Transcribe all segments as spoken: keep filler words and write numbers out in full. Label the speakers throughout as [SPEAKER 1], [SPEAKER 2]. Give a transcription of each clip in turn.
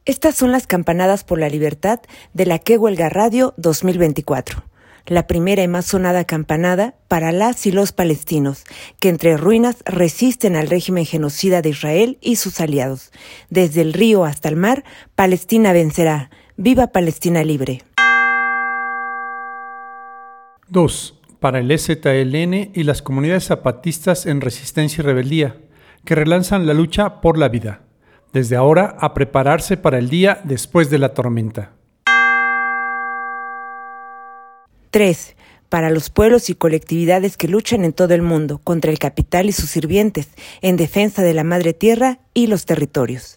[SPEAKER 1] Estas son las campanadas por la libertad de la Que Huelga Radio dos mil veinticuatro. La primera y más sonada campanada para las y los palestinos, que entre ruinas resisten al régimen genocida de Israel y sus aliados. Desde el río hasta el mar, Palestina vencerá. ¡Viva Palestina libre!
[SPEAKER 2] dos. Para el E Z L N y las comunidades zapatistas en resistencia y rebeldía, que relanzan la lucha por la vida. Desde ahora a prepararse para el día después de la tormenta.
[SPEAKER 1] tres. Para los pueblos y colectividades que luchan en todo el mundo contra el capital y sus sirvientes, en defensa de la madre tierra y los territorios.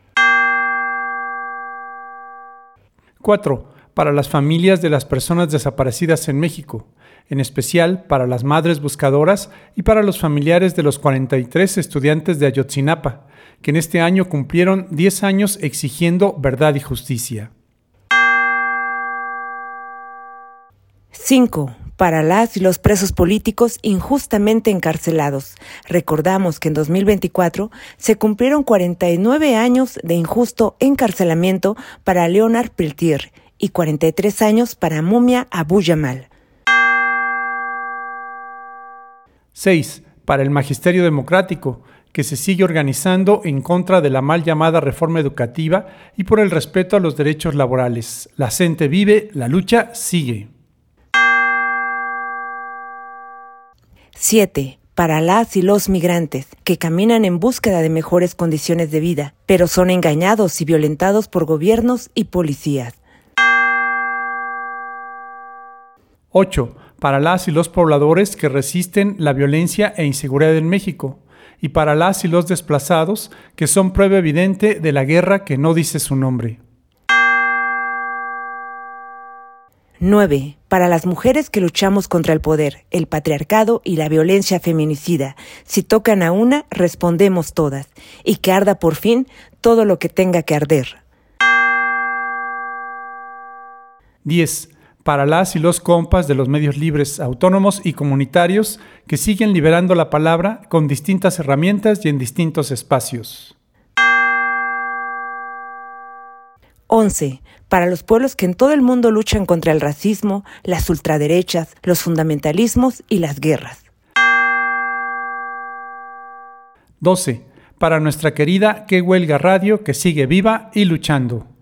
[SPEAKER 2] cuatro. Para las familias de las personas desaparecidas en México, en especial para las madres buscadoras y para los familiares de los cuarenta y tres estudiantes de Ayotzinapa, que en este año cumplieron diez años exigiendo verdad y justicia.
[SPEAKER 1] cinco. Para las y los presos políticos injustamente encarcelados. Recordamos que en dos mil veinticuatro se cumplieron cuarenta y nueve años de injusto encarcelamiento para Leonard Peltier y cuarenta y tres años para Mumia Abu Jamal.
[SPEAKER 2] seis. Para el Magisterio Democrático, que se sigue organizando en contra de la mal llamada reforma educativa y por el respeto a los derechos laborales. La gente vive, la lucha sigue.
[SPEAKER 1] siete. Para las y los migrantes, que caminan en búsqueda de mejores condiciones de vida, pero son engañados y violentados por gobiernos y policías.
[SPEAKER 2] ocho. Para las y los pobladores que resisten la violencia e inseguridad en México, y para las y los desplazados que son prueba evidente de la guerra que no dice su nombre.
[SPEAKER 1] nueve. Para las mujeres que luchamos contra el poder, el patriarcado y la violencia feminicida. Si tocan a una, respondemos todas, y que arda por fin todo lo que tenga que arder.
[SPEAKER 2] diez. Para las y los compas de los medios libres, autónomos y comunitarios que siguen liberando la palabra con distintas herramientas y en distintos espacios.
[SPEAKER 1] once. Para los pueblos que en todo el mundo luchan contra el racismo, las ultraderechas, los fundamentalismos y las guerras.
[SPEAKER 2] doce. Para nuestra querida Que Huelga Radio, que sigue viva y luchando.